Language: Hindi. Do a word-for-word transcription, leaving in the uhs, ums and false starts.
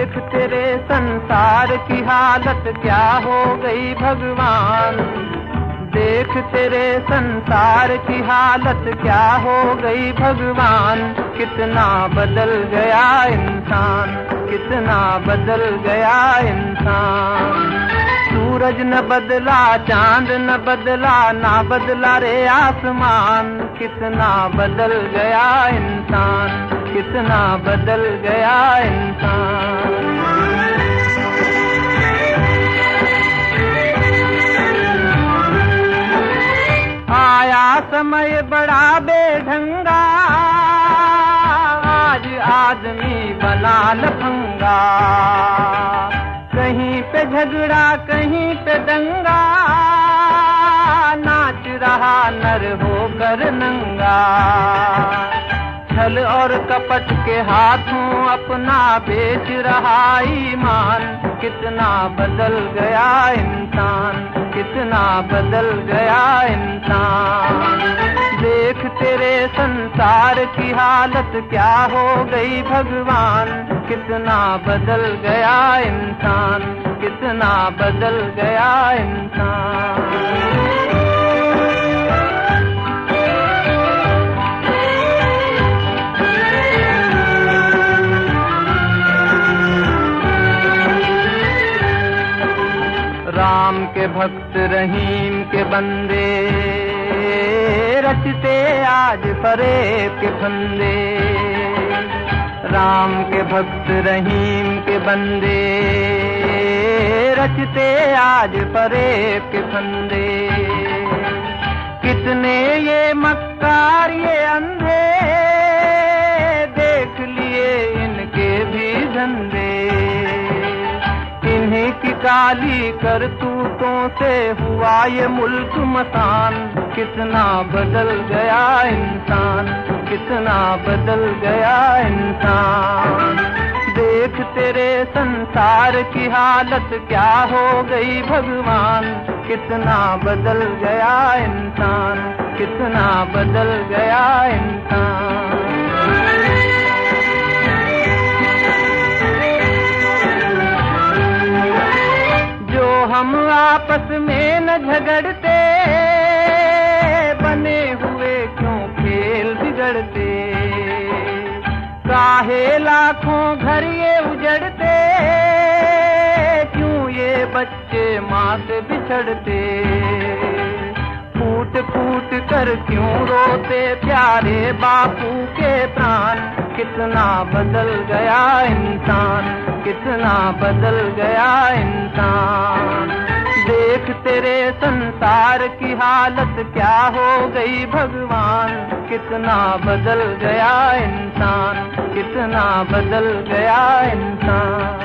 देख तेरे संसार की हालत क्या हो गई भगवान, देख तेरे संसार की हालत क्या हो गई भगवान। कितना बदल गया इंसान, कितना बदल गया इंसान। सूरज न बदला, चांद न बदला, ना बदला रे आसमान। कितना बदल गया इंसान, कितना बदल गया इंसान। आया समय बड़ा बेढंगा, आज आदमी बना लफंगा। कहीं पे झगड़ा कहीं पे दंगा, नाच रहा नर होकर नंगा। छल और कपट के हाथों अपना बेच रहा ईमान। कितना बदल गया इंसान, कितना बदल गया इंसान। देख तेरे संसार की हालत क्या हो गई भगवान। कितना बदल गया इंसान, कितना बदल गया इंसान। राम के भक्त रहीम के बंदे, रचते आज फरेब के फंदे। राम के भक्त रहीम के बंदे, रचते आज फरेब के फंदे। कितने ये मक्कार ये अंधे, देख लिए इनके भी धंधे। इन्हीं की काली करतूतों से हुआ ये मुल्क मसान। कितना बदल गया इंसान, कितना बदल गया इंसान। देख तेरे संसार की हालत क्या हो गई भगवान। कितना बदल गया इंसान, कितना बदल गया इंसान। हम आपस में न झगड़ते, बने हुए क्यों खेल बिगड़ते। काहे लाखों घर ये उजड़ते, क्यों ये बच्चे माँ से बिछड़ते। फूट फूट कर क्यों रोते प्यारे बापू के प्राण। कितना बदल गया इंसान, कितना बदल गया इंसान। देख तेरे संसार की हालत क्या हो गई भगवान। कितना बदल गया इंसान, कितना बदल गया इंसान।